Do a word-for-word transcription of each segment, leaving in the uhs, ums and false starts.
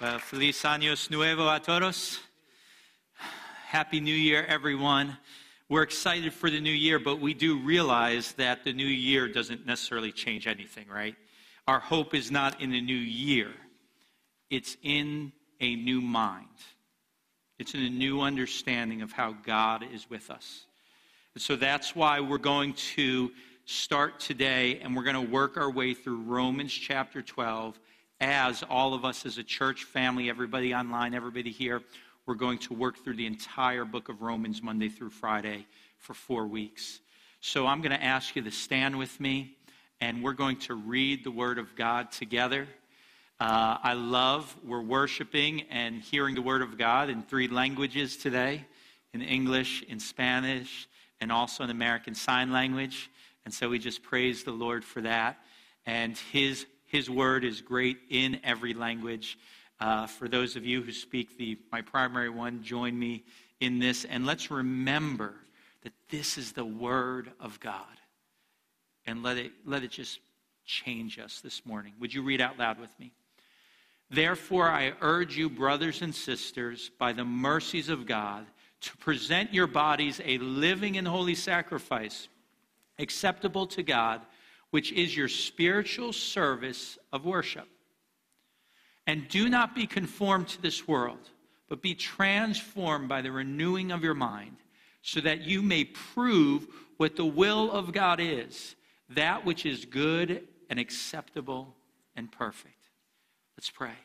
Well, Feliz Años Nuevo a todos. Happy New Year, everyone. We're excited for the new year, but we do realize that the new year doesn't necessarily change anything, right? Our hope is not in a new year. It's in a new mind. It's in a new understanding of how God is with us. And so that's why we're going to start today, and we're going to work our way through Romans chapter twelve. As all of us as a church family, everybody online, everybody here, we're going to work through the entire book of Romans Monday through Friday for four weeks. So I'm going to ask you to stand with me, and we're going to read the Word of God together. Uh, I love, we're worshiping and hearing the Word of God in three languages today, in English, in Spanish, and also in American Sign Language. And so we just praise the Lord for that. And His His Word is great in every language. Uh, for those of you who speak the my primary one, join me in this. And let's remember that this is the Word of God. And let it, let it just change us this morning. Would you read out loud with me? Therefore, I urge you, brothers and sisters, by the mercies of God, to present your bodies a living and holy sacrifice, acceptable to God, which is your spiritual service of worship. And do not be conformed to this world, but be transformed by the renewing of your mind, so that you may prove what the will of God is, that which is good and acceptable and perfect. Let's pray.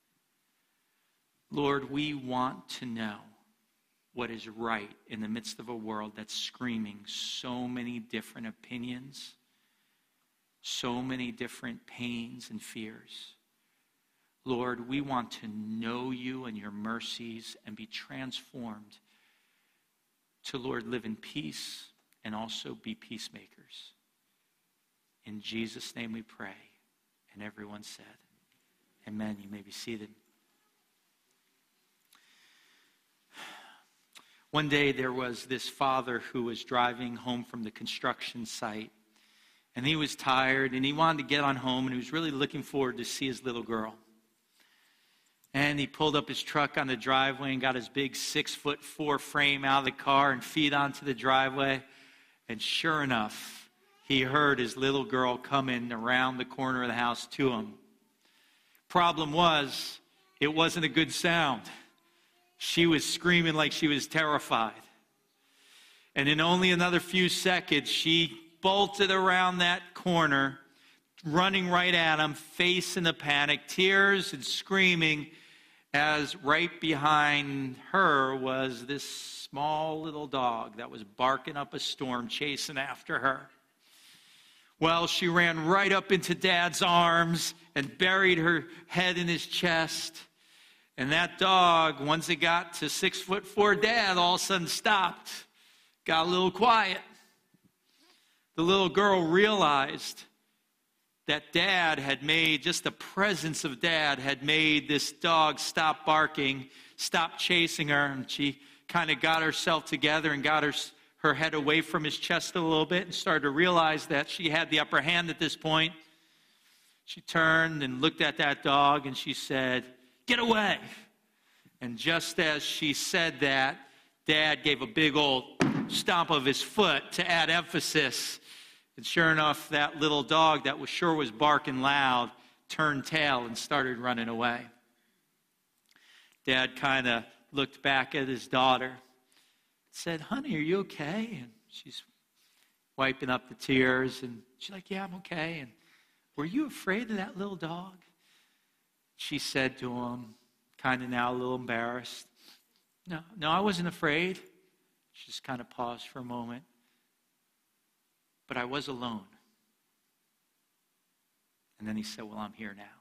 Lord, we want to know what is right in the midst of a world that's screaming so many different opinions, so many different pains and fears. Lord, we want to know you and your mercies and be transformed to, Lord, live in peace and also be peacemakers. In Jesus' name we pray. And everyone said, amen. You may be seated. One day there was this father who was driving home from the construction site. And he was tired, and he wanted to get on home, and he was really looking forward to see his little girl. And he pulled up his truck on the driveway and got his big six foot four frame out of the car and feet onto the driveway. And sure enough, he heard his little girl coming around the corner of the house to him. Problem was, it wasn't a good sound. She was screaming like she was terrified. And in only another few seconds, she bolted around that corner, running right at him, face in a panic, tears and screaming, as right behind her was this small little dog that was barking up a storm, chasing after her. Well, she ran right up into Dad's arms and buried her head in his chest. And that dog, once it got to six foot four Dad, all of a sudden stopped, got a little quiet. The little girl realized that Dad had made, just the presence of Dad had made this dog stop barking, stop chasing her. And she kind of got herself together and got her, her head away from his chest a little bit and started to realize that she had the upper hand at this point. She turned and looked at that dog and she said, "Get away." And just as she said that, Dad gave a big old stomp of his foot to add emphasis. And sure enough, that little dog that was sure was barking loud turned tail and started running away. Dad kind of looked back at his daughter and said, "Honey, are you okay?" And she's wiping up the tears. And she's like, "Yeah, I'm okay." And, "Were you afraid of that little dog?" She said to him, kind of now a little embarrassed, No, no, I wasn't afraid." She just kind of paused for a moment. "But I was alone." And then he said, "Well, I'm here now."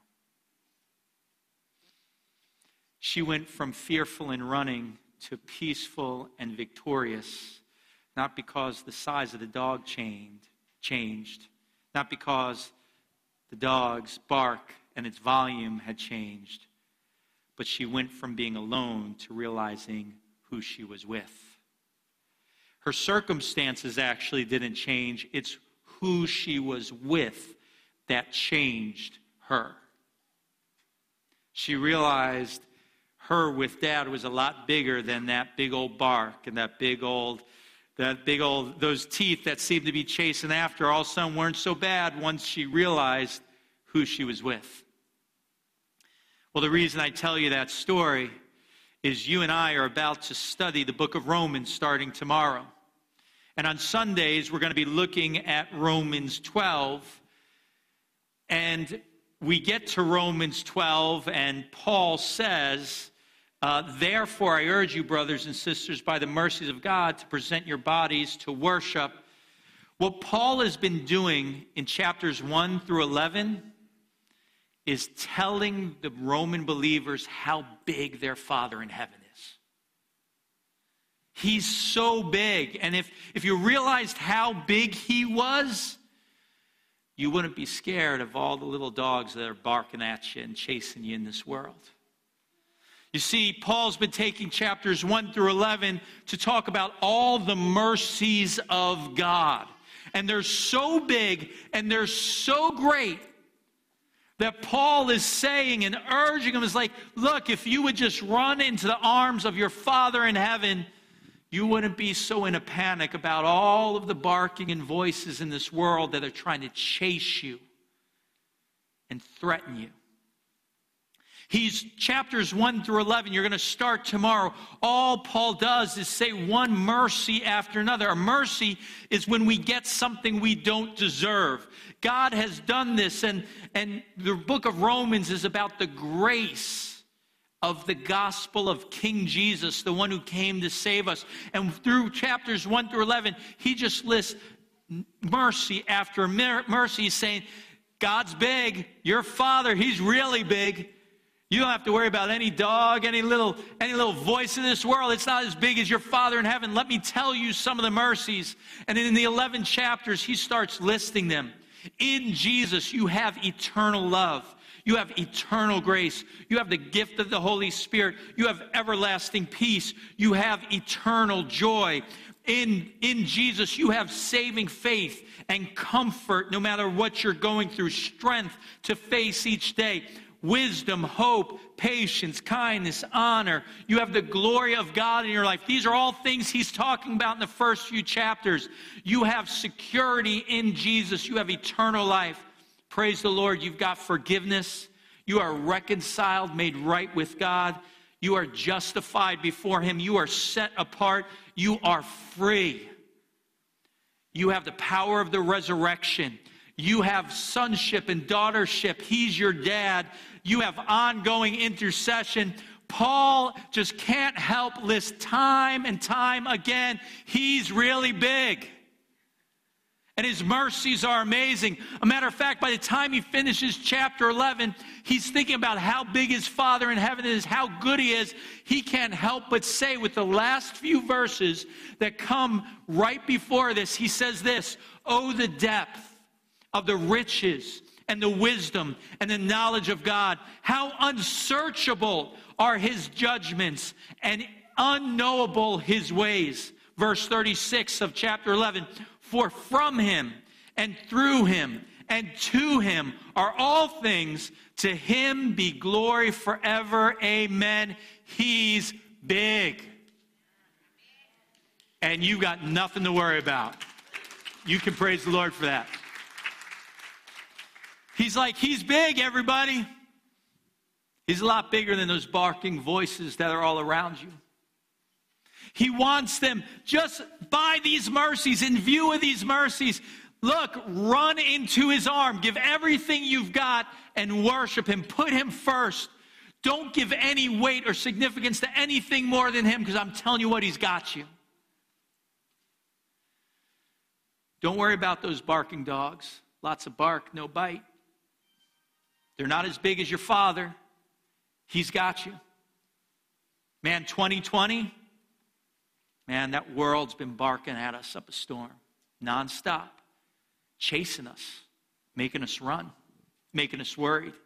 She went from fearful and running to peaceful and victorious, not because the size of the dog changed, changed, not because the dog's bark and its volume had changed, but she went from being alone to realizing who she was with. Her circumstances actually didn't change. It's who she was with that changed her. She realized her with Dad was a lot bigger than that big old bark and that big old, that big old, those teeth that seemed to be chasing after her. All of a sudden weren't so bad once she realized who she was with. Well, the reason I tell you that story is you and I are about to study the book of Romans starting tomorrow. And on Sundays, we're going to be looking at Romans twelve. And we get to Romans twelve, and Paul says, uh, therefore I urge you, brothers and sisters, by the mercies of God, to present your bodies to worship. What Paul has been doing in chapters one through eleven is telling the Roman believers how big their Father in heaven is. He's so big. And if, if you realized how big he was, you wouldn't be scared of all the little dogs that are barking at you and chasing you in this world. You see, Paul's been taking chapters one through eleven to talk about all the mercies of God. And they're so big and they're so great that Paul is saying and urging them is like, look, if you would just run into the arms of your Father in heaven, you wouldn't be so in a panic about all of the barking and voices in this world that are trying to chase you and threaten you. He's chapters one through eleven. You're going to start tomorrow. All Paul does is say one mercy after another. A mercy is when we get something we don't deserve. God has done this, and, and the book of Romans is about the grace of the gospel of King Jesus, the one who came to save us. And through chapters one through eleven, he just lists mercy after mercy. He's saying, God's big. Your Father, he's really big. You don't have to worry about any dog, any little, any little voice in this world. It's not as big as your Father in heaven. Let me tell you some of the mercies. And in the eleven chapters, he starts listing them. In Jesus, you have eternal love. You have eternal grace. You have the gift of the Holy Spirit. You have everlasting peace. You have eternal joy. In, in Jesus, you have saving faith and comfort no matter what you're going through, strength to face each day. Wisdom, hope, patience, kindness, honor. You have the glory of God in your life. These are all things he's talking about in the first few chapters. You have security in Jesus. You have eternal life. Praise the Lord. You've got forgiveness. You are reconciled, made right with God. You are justified before him. You are set apart. You are free. You have the power of the resurrection. You have sonship and daughtership. He's your dad. You have ongoing intercession. Paul just can't help list time and time again, he's really big. And his mercies are amazing. A matter of fact, by the time he finishes chapter eleven, he's thinking about how big his Father in heaven is, how good he is. He can't help but say with the last few verses that come right before this, he says this, "Oh, the depth of the riches and the wisdom and the knowledge of God. How unsearchable are his judgments and unknowable his ways." Verse thirty-six of chapter eleven, "For from him and through him and to him are all things. To him be glory forever. Amen." He's big. And you got nothing to worry about. You can praise the Lord for that. He's like, he's big, everybody. He's a lot bigger than those barking voices that are all around you. He wants them just by these mercies, in view of these mercies. Look, run into his arm. Give everything you've got and worship him. Put him first. Don't give any weight or significance to anything more than him, because I'm telling you what, he's got you. Don't worry about those barking dogs. Lots of bark, no bite. They're not as big as your Father. He's got you. Man, twenty twenty, man, that world's been barking at us up a storm, nonstop, chasing us, making us run, making us worried,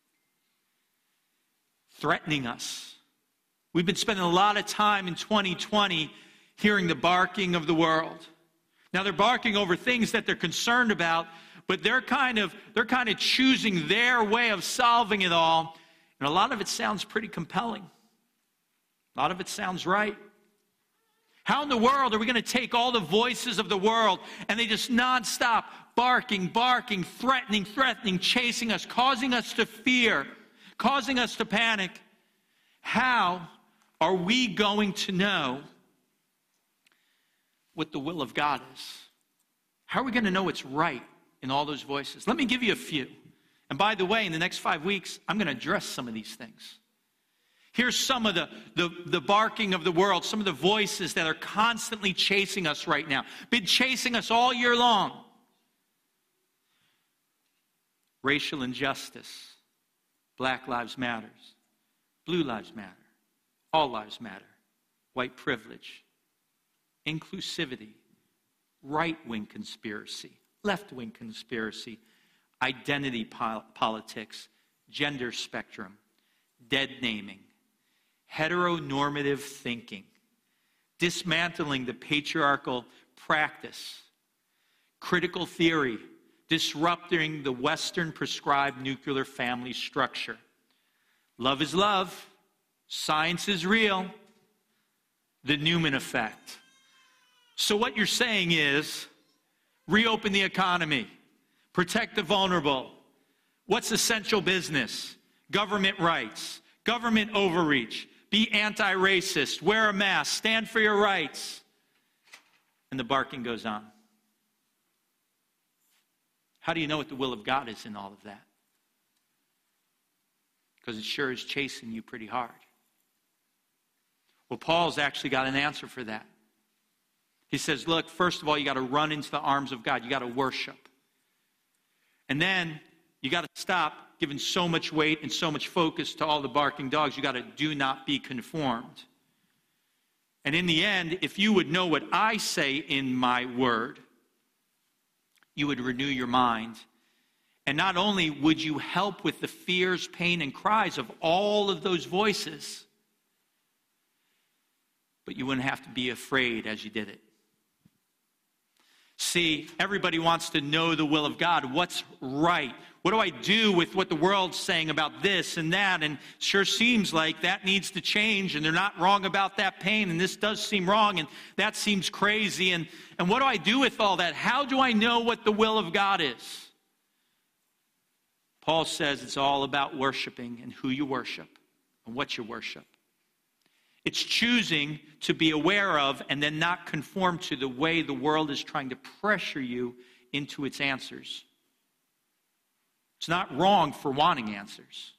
threatening us. We've been spending a lot of time in twenty twenty hearing the barking of the world. Now, they're barking over things that they're concerned about, but they're kind of they're kind of choosing their way of solving it all And a lot of it sounds pretty compelling. A lot of it sounds right. How in the world are we going to take all the voices of the world and they just nonstop barking, barking, threatening, threatening, chasing us, causing us to fear, causing us to panic? How are we going to know what the will of God is? How are we going to know what's right in all those voices? Let me give you a few. And by the way, in the next five weeks, I'm going to address some of these things. Here's some of the, the, the barking of the world, some of the voices that are constantly chasing us right now. Been chasing us all year long. Racial injustice. Black lives matter. Blue lives matter. All lives matter. White privilege. Inclusivity. Right-wing conspiracy. Left-wing conspiracy. Identity pol- politics. Gender spectrum. Dead naming. Heteronormative thinking, dismantling the patriarchal practice, critical theory, disrupting the Western prescribed nuclear family structure. Love is love. Science is real. The Newman effect. So what you're saying is, reopen the economy, protect the vulnerable. What's essential business? Government rights, government overreach. Be anti-racist, wear a mask, stand for your rights. And the barking goes on. How do you know what the will of God is in all of that? Because it sure is chasing you pretty hard. Well, Paul's actually got an answer for that. He says, look, first of all, you got to run into the arms of God. You got to worship. And then you got to stop giving so much weight and so much focus to all the barking dogs. You got to do not be conformed. And in the end, if you would know what I say in my word, you would renew your mind. And not only would you help with the fears, pain, and cries of all of those voices, but you wouldn't have to be afraid as you did it. See, everybody wants to know the will of God. What's right? What do I do with what the world's saying about this and that? And sure seems like that needs to change, and they're not wrong about that pain, and this does seem wrong, and that seems crazy. And, and what do I do with all that? How do I know what the will of God is? Paul says it's all about worshiping and who you worship and what you worship. It's choosing to be aware of and then not conform to the way the world is trying to pressure you into its answers. It's not wrong for wanting answers.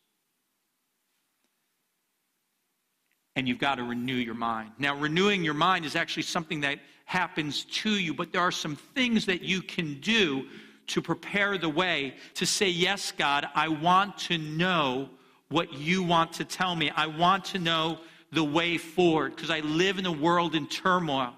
And you've got to renew your mind. Now, renewing your mind is actually something that happens to you, but there are some things that you can do to prepare the way to say, yes, God, I want to know what you want to tell me. I want to know the way forward, because I live in a world in turmoil.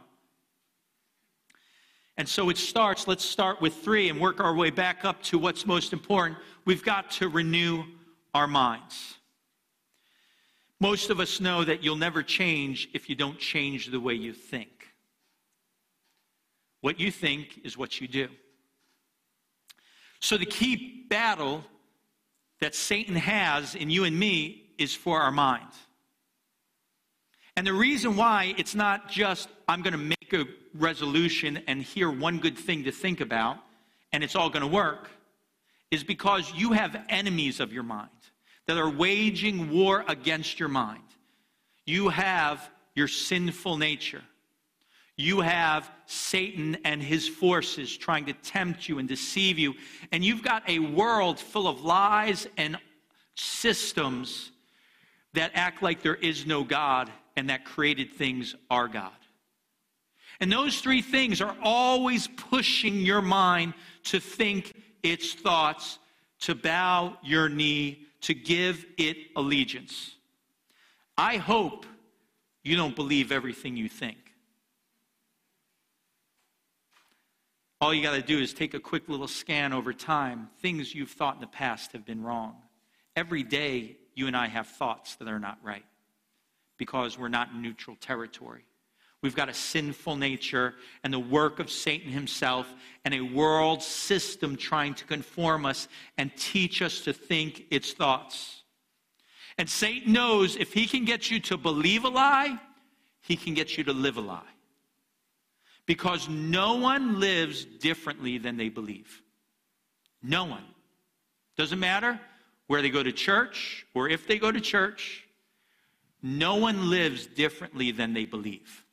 And so it starts, let's start with three and work our way back up to what's most important. We've got to renew our minds. Most of us know that you'll never change if you don't change the way you think. What you think is what you do. So the key battle that Satan has in you and me is for our mind. And the reason why it's not just, I'm going to make a resolution and hear one good thing to think about, and it's all going to work, is because you have enemies of your mind that are waging war against your mind. You have your sinful nature. You have Satan and his forces trying to tempt you and deceive you. And you've got a world full of lies and systems that act like there is no God and that created things are God. And those three things are always pushing your mind to think its thoughts, to bow your knee, to give it allegiance. I hope you don't believe everything you think. All you got to do is take a quick little scan over time. Things you've thought in the past have been wrong. Every day, you and I have thoughts that are not right because we're not in neutral territory. We've got a sinful nature and the work of Satan himself and a world system trying to conform us and teach us to think its thoughts. And Satan knows if he can get you to believe a lie, he can get you to live a lie. Because no one lives differently than they believe. No one. Doesn't matter where they go to church or if they go to church. No one lives differently than they believe.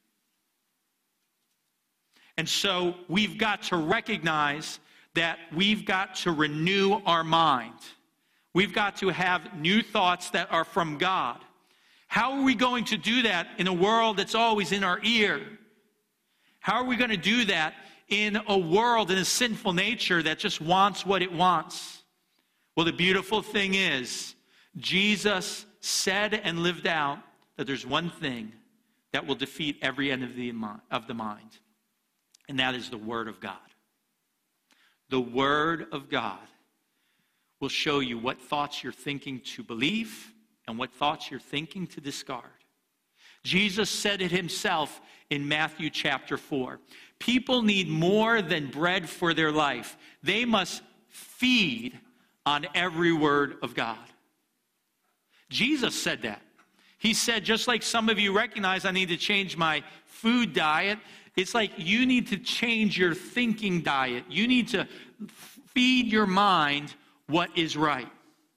And so we've got to recognize that we've got to renew our mind. We've got to have new thoughts that are from God. How are we going to do that in a world that's always in our ear? How are we going to do that in a world, in a sinful nature that just wants what it wants? Well, the beautiful thing is, Jesus said and lived out that there's one thing that will defeat every end of the, of the mind, and that is the Word of God. The Word of God will show you what thoughts you're thinking to believe and what thoughts you're thinking to discard. Jesus said it himself in Matthew chapter four. People need more than bread for their life. They must feed on every word of God. Jesus said that. He said, just like some of you recognize I need to change my food diet, it's like you need to change your thinking diet. You need to feed your mind what is right.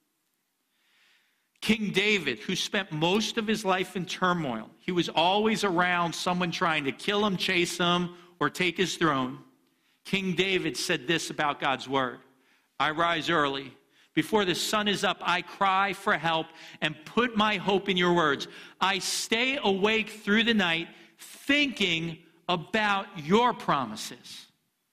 King David, who spent most of his life in turmoil, he was always around someone trying to kill him, chase him, or take his throne. King David said this about God's word: I rise early. Before the sun is up, I cry for help and put my hope in your words. I stay awake through the night thinking about your promises.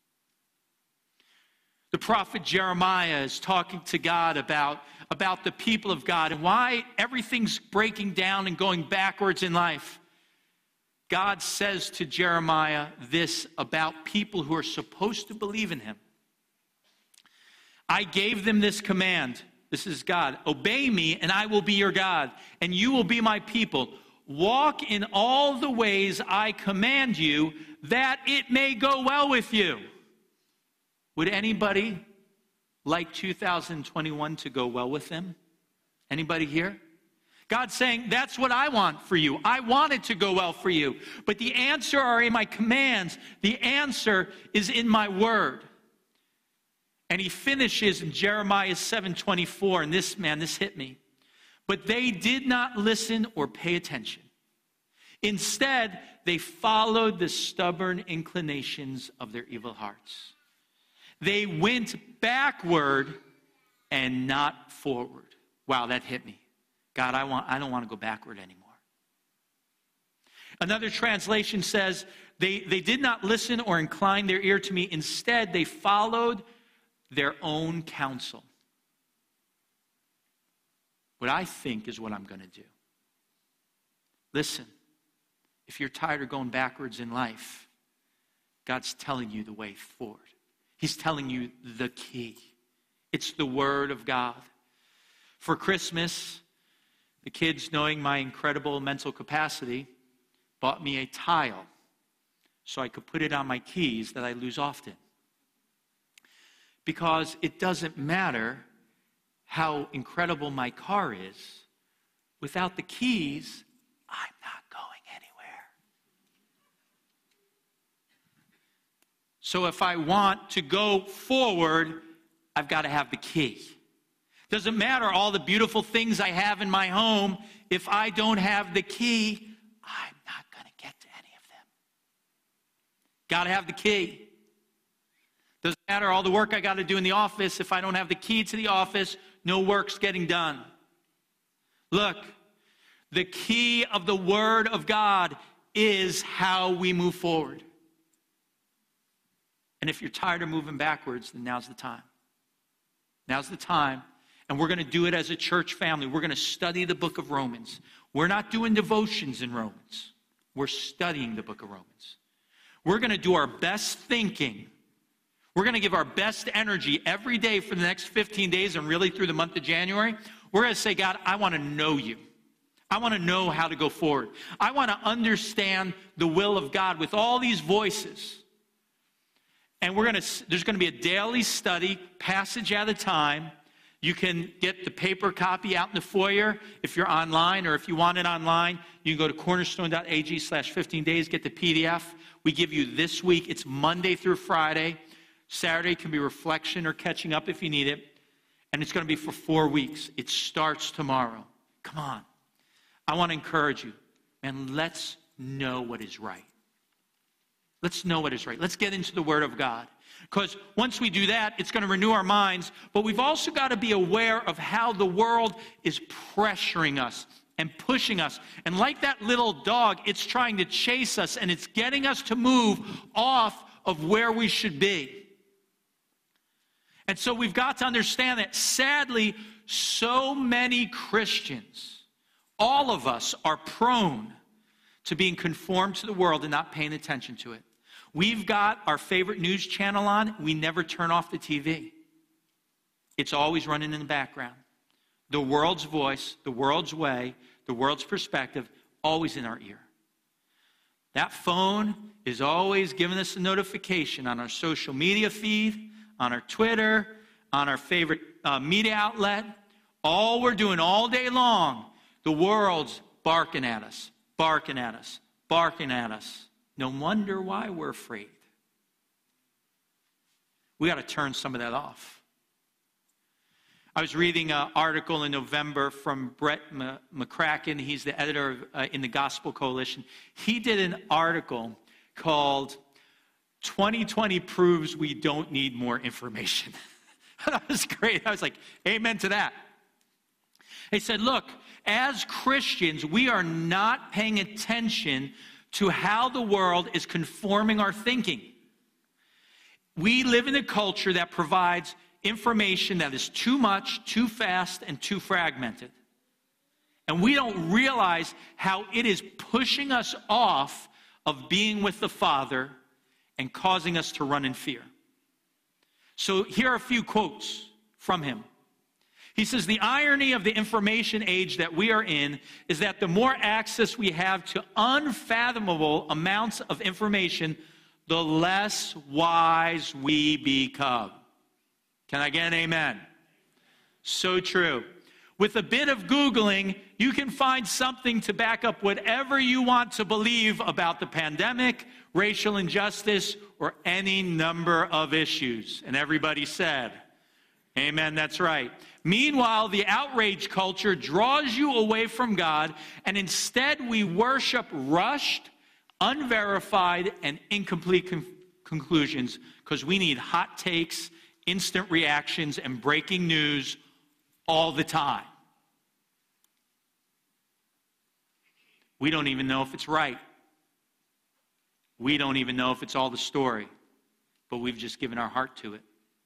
The prophet Jeremiah is talking to God about, about the people of God and why everything's breaking down and going backwards in life. God says to Jeremiah this about people who are supposed to believe in him. I gave them this command. This is God. Obey me and I will be your God, and you will be my people. Walk in all the ways I command you, that it may go well with you. Would anybody like two thousand twenty-one to go well with them? Anybody here? God's saying, that's what I want for you. I want it to go well for you. But the answer are in my commands. The answer is in my word. And he finishes in Jeremiah seven twenty-four, and this, man, this hit me. But they did not listen or pay attention. Instead, they followed the stubborn inclinations of their evil hearts. They went backward and not forward. Wow, that hit me. God, I want I don't want to go backward anymore. Another translation says, they, they did not listen or incline their ear to me. Instead, they followed their own counsel. What I think is what I'm going to do. Listen, if you're tired of going backwards in life, God's telling you the way forward. He's telling you the key. It's the Word of God. For Christmas, the kids, knowing my incredible mental capacity, bought me a tile so I could put it on my keys that I lose often. Because it doesn't matter how incredible my car is. Without the keys, I'm not going anywhere. So if I want to go forward, I've got to have the key. Doesn't matter all the beautiful things I have in my home. If I don't have the key, I'm not going to get to any of them. Got to have the key. Doesn't matter all the work I got to do in the office. If I don't have the key to the office, no work's getting done. Look, the key of the Word of God is how we move forward. And if you're tired of moving backwards, then now's the time. Now's the time. And we're going to do it as a church family. We're going to study the book of Romans. We're not doing devotions in Romans. We're studying the book of Romans. We're going to do our best thinking. We're going to give our best energy every day for the next fifteen days and really through the month of January. We're going to say, God, I want to know you. I want to know how to go forward. I want to understand the will of God with all these voices. And we're going to, there's going to be a daily study, passage at a time, You can get the paper copy out in the foyer if you're online, or if you want it online, you can go to cornerstone.ag slash 15 days, get the P D F. We give you this week. It's Monday through Friday. Saturday can be reflection or catching up if you need it. And it's going to be for four weeks. It starts tomorrow. Come on. I want to encourage you. And let's know what is right. Let's know what is right. Let's get into the Word of God. Because once we do that, it's going to renew our minds. But we've also got to be aware of how the world is pressuring us and pushing us. And like that little dog, it's trying to chase us, and it's getting us to move off of where we should be. And so we've got to understand that, sadly, so many Christians, all of us, are prone to being conformed to the world and not paying attention to it. We've got our favorite news channel on. We never turn off the T V. It's always running in the background. The world's voice, the world's way, the world's perspective, always in our ear. That phone is always giving us a notification on our social media feed, on our Twitter, on our favorite uh, media outlet. All we're doing all day long, the world's barking at us, barking at us, barking at us. No wonder why we're afraid. We got to turn some of that off. I was reading an article in November from Brett McCracken. He's the editor of, uh, in the Gospel Coalition. He did an article called twenty twenty Proves We Don't Need More Information. That was great. I was like, amen to that. He said, look, as Christians, we are not paying attention to how the world is conforming our thinking. We live in a culture that provides information that is too much, too fast, and too fragmented. And we don't realize how it is pushing us off of being with the Father and causing us to run in fear. So here are a few quotes from him. He says, the irony of the information age that we are in is that the more access we have to unfathomable amounts of information, the less wise we become. Can I get an amen? So true. With a bit of Googling, you can find something to back up whatever you want to believe about the pandemic, racial injustice, or any number of issues. And everybody said, amen, that's right. Meanwhile, the outrage culture draws you away from God, and instead we worship rushed, unverified, and incomplete con- conclusions because we need hot takes, instant reactions, and breaking news all the time. We don't even know if it's right. We don't even know if it's all the story, but we've just given our heart to it.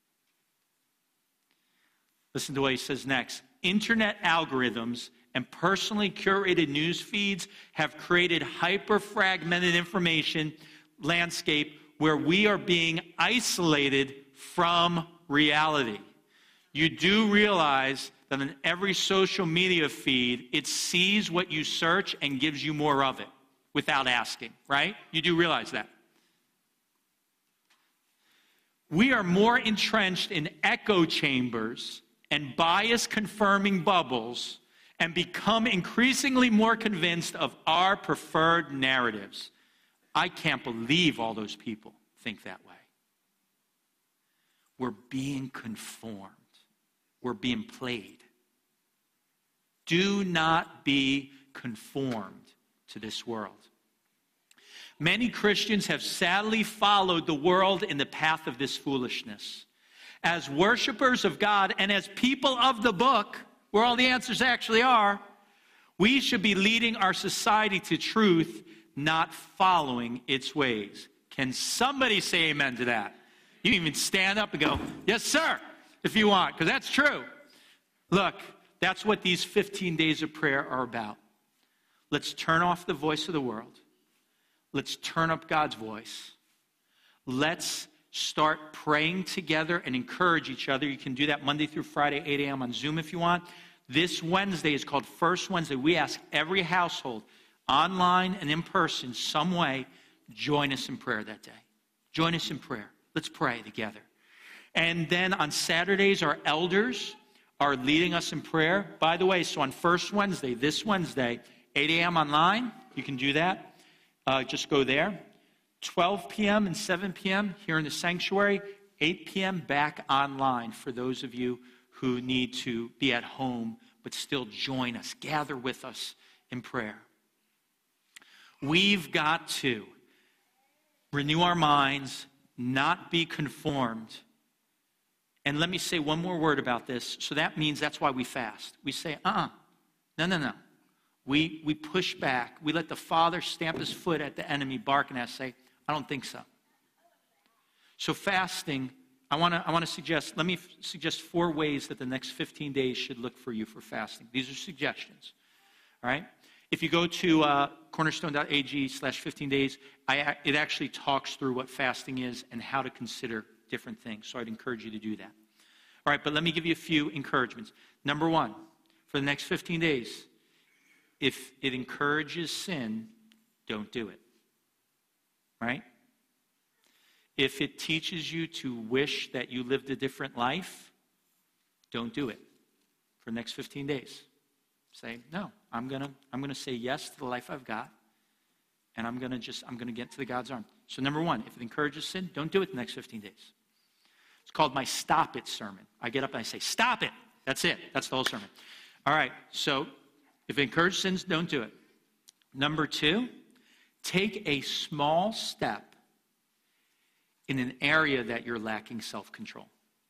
Listen to what he says next. Internet algorithms and personally curated news feeds have created hyper-fragmented information landscape where we are being isolated from reality. You do realize that in every social media feed, it sees what you search and gives you more of it without asking, right? You do realize that. We are more entrenched in echo chambers and bias-confirming bubbles and become increasingly more convinced of our preferred narratives. I can't believe all those people think that way. We're being conformed. We're being played. Do not be conformed to this world. Many Christians have sadly followed the world in the path of this foolishness. As worshipers of God and as people of the book, where all the answers actually are, we should be leading our society to truth, not following its ways. Can somebody say amen to that? You can even stand up and go, yes, sir, if you want, because that's true. Look, that's what these fifteen days of prayer are about. Let's turn off the voice of the world. Let's turn up God's voice. Let's start praying together and encourage each other. You can do that Monday through Friday, eight a.m. on Zoom if you want. This Wednesday is called First Wednesday. We ask every household, online and in person, some way, join us in prayer that day. Join us in prayer. Let's pray together. And then on Saturdays, our elders are leading us in prayer. By the way, so on first Wednesday, this Wednesday, eight a.m. online, you can do that. Uh, just go there. twelve p.m. and seven p.m. here in the sanctuary. eight p.m. back online for those of you who need to be at home but still join us, gather with us in prayer. We've got to renew our minds, not be conformed. And let me say one more word about this. So that means that's why we fast. We say, uh-uh, no, no, no. We, we push back. We let the Father stamp his foot at the enemy, barking at us, say, I don't think so. So fasting, I want to I want to suggest, let me f- suggest four ways that the next fifteen days should look for you for fasting. These are suggestions, all right? If you go to uh, cornerstone.ag slash 15 days, I, it actually talks through what fasting is and how to consider different things. So I'd encourage you to do that. All right, but let me give you a few encouragements. Number one, for the next fifteen days, if it encourages sin, don't do it, right? If it teaches you to wish that you lived a different life, don't do it for the next fifteen days. Say, no, I'm gonna I'm gonna say yes to the life I've got, and I'm gonna just I'm gonna get to the God's arm. So number one, if it encourages sin, don't do it the next fifteen days. It's called my Stop It sermon. I get up and I say, stop it. That's it. That's the whole sermon. All right, so if it encourages sins, don't do it. Number two, take a small step in an area that you're lacking self-control.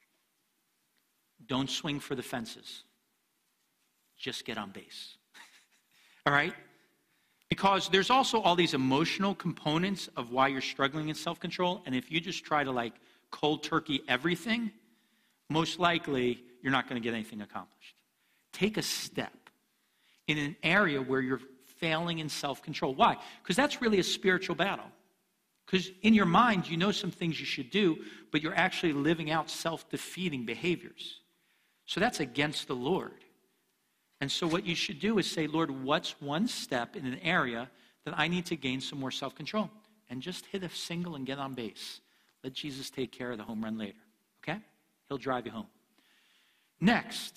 Don't swing for the fences. Just get on base. All right? Because there's also all these emotional components of why you're struggling in self-control, and if you just try to like cold turkey everything, most likely you're not going to get anything accomplished. Take a step in an area where you're failing in self-control. Why? Because that's really a spiritual battle. Because in your mind, you know some things you should do, but you're actually living out self-defeating behaviors. So that's against the Lord. And so what you should do is say, Lord, what's one step in an area that I need to gain some more self-control? And just hit a single and get on base. Let Jesus take care of the home run later. Okay? He'll drive you home. Next,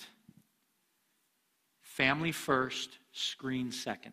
family first, screen second.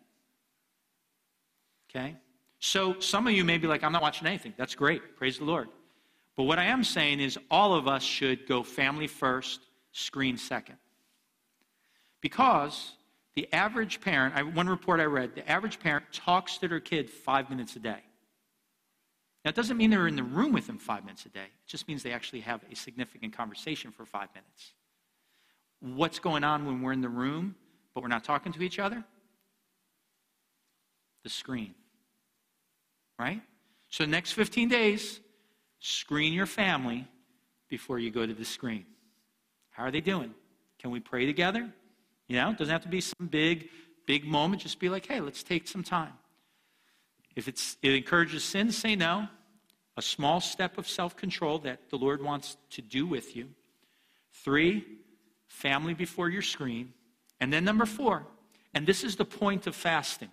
Okay? So some of you may be like, I'm not watching anything. That's great. Praise the Lord. But what I am saying is all of us should go family first, screen second. Because the average parent, I, one report I read, the average parent talks to their kid five minutes a day. Now, it doesn't mean they're in the room with them five minutes a day. It just means they actually have a significant conversation for five minutes. What's going on when we're in the room, but we're not talking to each other? The screen. Right? So the next fifteen days, screen your family before you go to the screen. How are they doing? Can we pray together? You know, it doesn't have to be some big, big moment. Just be like, hey, let's take some time. If it's, it encourages sin, say no. A small step of self-control that the Lord wants to do with you. Three, family before your screen. And then number four, and this is the point of fasting.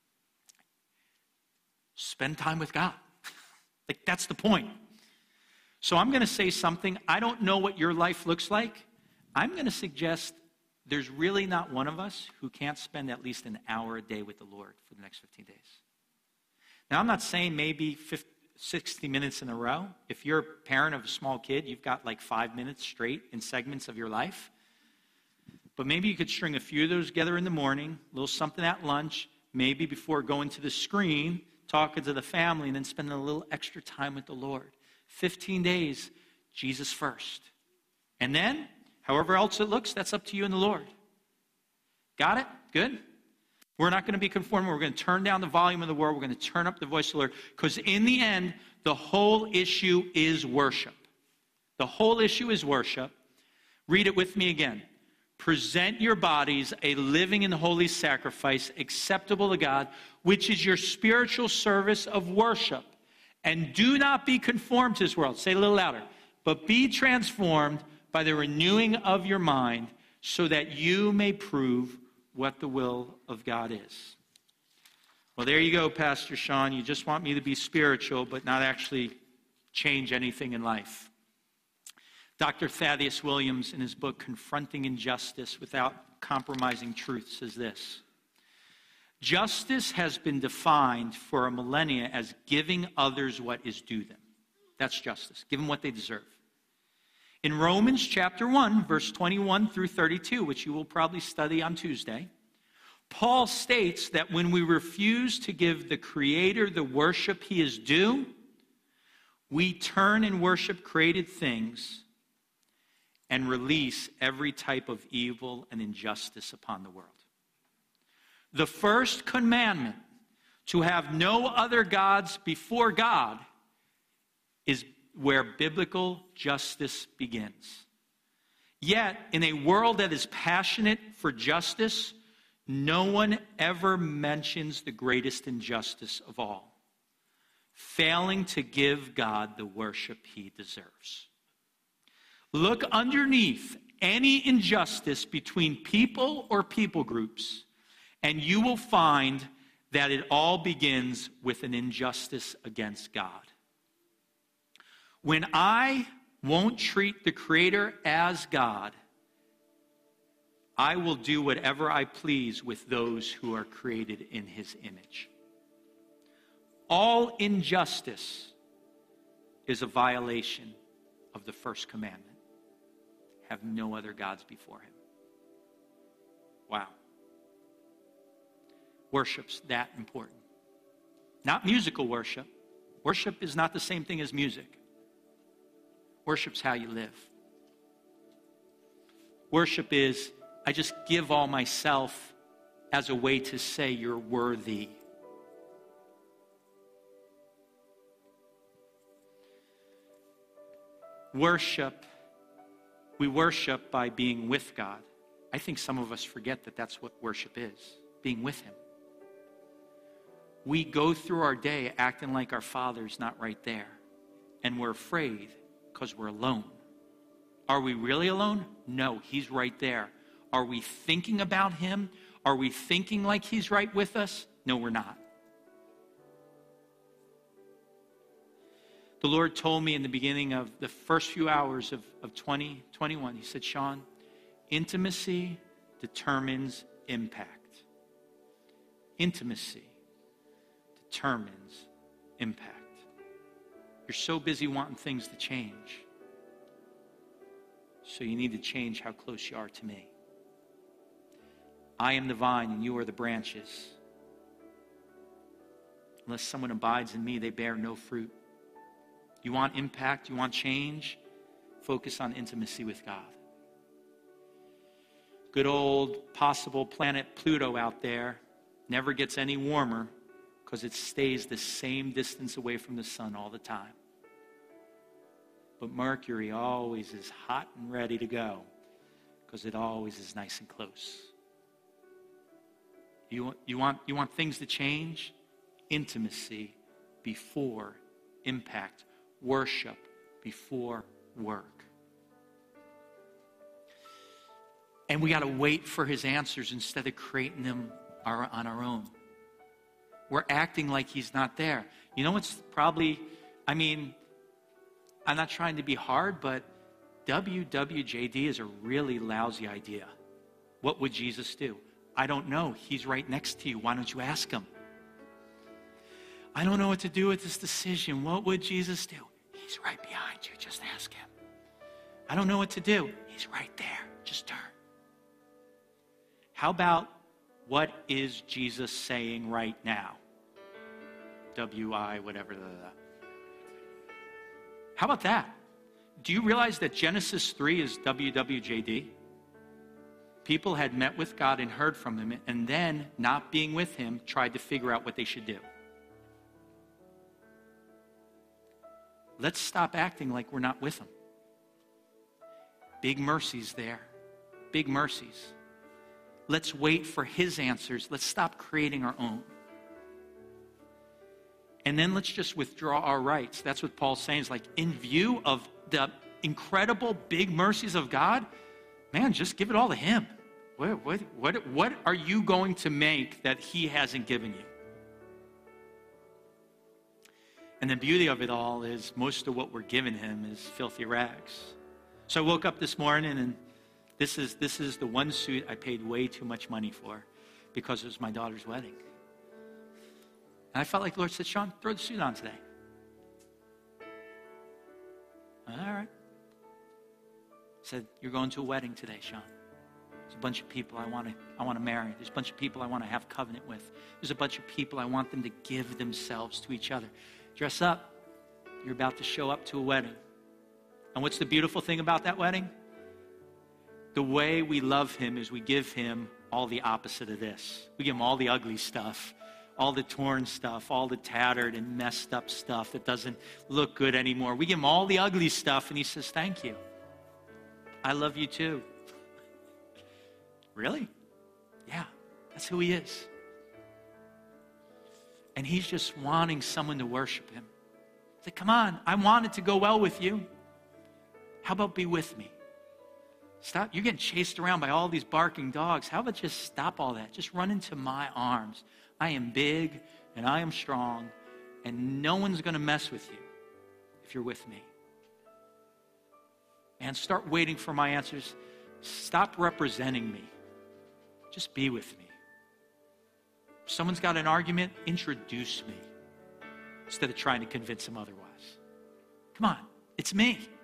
Spend time with God. Like, that's the point. So I'm going to say something. I don't know what your life looks like. I'm going to suggest there's really not one of us who can't spend at least an hour a day with the Lord for the next fifteen days. Now, I'm not saying maybe fifty, sixty minutes in a row. If you're a parent of a small kid, you've got like five minutes straight in segments of your life. But maybe you could string a few of those together in the morning, a little something at lunch, maybe before going to the screen, talking to the family, and then spending a little extra time with the Lord. fifteen days, Jesus first. And then, however else it looks, that's up to you and the Lord. Got it? Good? We're not going to be conformed. We're going to turn down the volume of the world. We're going to turn up the voice of the Lord. Because in the end, the whole issue is worship. The whole issue is worship. Read it with me again. Present your bodies a living and holy sacrifice acceptable to God, which is your spiritual service of worship. And do not be conformed to this world. Say it a little louder. But be transformed by the renewing of your mind, so that you may prove what the will of God is. Well, there you go, Pastor Sean. You just want me to be spiritual, but not actually change anything in life. Doctor Thaddeus Williams, in his book, Confronting Injustice Without Compromising Truth, says this: justice has been defined for a millennia as giving others what is due them. That's justice. Give them what they deserve. In Romans chapter one, verse twenty-one through thirty-two, which you will probably study on Tuesday, Paul states that when we refuse to give the Creator the worship he is due, we turn and worship created things and release every type of evil and injustice upon the world. The first commandment, to have no other gods before God, is where biblical justice begins. Yet, in a world that is passionate for justice, no one ever mentions the greatest injustice of all: failing to give God the worship he deserves. Look underneath any injustice between people or people groups, and you will find that it all begins with an injustice against God. When I won't treat the Creator as God, I will do whatever I please with those who are created in his image. All injustice is a violation of the first commandment: have no other gods before him. Wow. Worship's that important. Not musical worship. Worship is not the same thing as music. Worship's how you live. Worship is, I just give all myself as a way to say you're worthy. Worship, we worship by being with God. I think some of us forget that that's what worship is, being with him. We go through our day acting like our Father's not right there, and we're afraid because we're alone. Are we really alone? No, he's right there. Are we thinking about him? Are we thinking like he's right with us? No, we're not. The Lord told me in the beginning of the first few hours of, of twenty twenty-one, he said, Sean, intimacy determines impact. Intimacy determines impact. You're so busy wanting things to change, so you need to change how close you are to me. I am the vine and you are the branches. Unless someone abides in me, they bear no fruit. You want impact? You want change? Focus on intimacy with God. Good old possible planet Pluto out there never gets any warmer because it stays the same distance away from the sun all the time. But Mercury always is hot and ready to go because it always is nice and close. You want, you want, you want things to change? Intimacy before impact. Worship before work. And we got to wait for his answers instead of creating them our, on our own. We're acting like he's not there. You know what's probably, I mean, I'm not trying to be hard, but W W J D is a really lousy idea. What would Jesus do? I don't know. He's right next to you. Why don't you ask him? I don't know what to do with this decision. What would Jesus do? He's right behind you. Just ask him. I don't know what to do. He's right there. Just turn. How about, what is Jesus saying right now? W I, whatever. Blah, blah. How about that? Do you realize that Genesis three is W W J D? People had met with God and heard from him, and then, not being with him, tried to figure out what they should do. Let's stop acting like we're not with him. Big mercies there. Big mercies. Let's wait for his answers. Let's stop creating our own. And then let's just withdraw our rights. That's what Paul's saying. Is like, in view of the incredible big mercies of God, man, just give it all to him. What, what, what, what are you going to make that he hasn't given you? And the beauty of it all is most of what we're giving him is filthy rags. So I woke up this morning, and this is, this is the one suit I paid way too much money for because it was my daughter's wedding. And I felt like the Lord said, Sean, throw the suit on today. All right. He said, you're going to a wedding today, Sean. There's a bunch of people I want to I want to marry. There's a bunch of people I want to have covenant with. There's a bunch of people I want them to give themselves to each other. Dress up. You're about to show up to a wedding. And what's the beautiful thing about that wedding? The way we love him is we give him all the opposite of this. We give him all the ugly stuff, all the torn stuff, all the tattered and messed up stuff that doesn't look good anymore. We give him all the ugly stuff, and he says, thank you. I love you too. Really? Yeah, that's who he is. And he's just wanting someone to worship him. Say, come on, I want it to go well with you. How about be with me? Stop. You're getting chased around by all these barking dogs. How about just stop all that? Just run into my arms. I am big and I am strong, and no one's going to mess with you if you're with me. And start waiting for my answers. Stop representing me. Just be with me. If someone's got an argument, introduce me instead of trying to convince them otherwise. Come on, it's me.